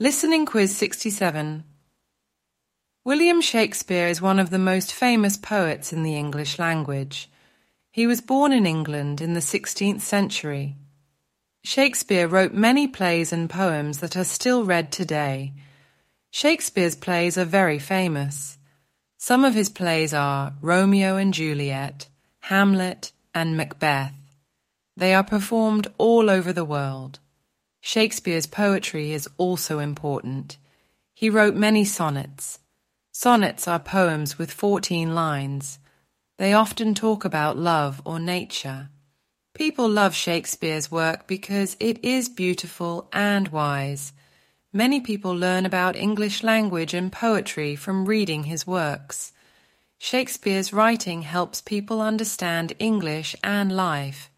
Listening Quiz 67. William Shakespeare is one of the most famous poets in the English language. He was born in England in the 16th century. Shakespeare wrote many plays and poems that are still read today. Shakespeare's plays are very famous. Some of his plays are Romeo and Juliet, Hamlet, and Macbeth. They are performed all over the world. Shakespeare's poetry is also important. He wrote many sonnets. Sonnets are poems with 14 lines. They often talk about love or nature. People love Shakespeare's work because it is beautiful and wise. Many people learn about English language and poetry from reading his works. Shakespeare's writing helps people understand English and life.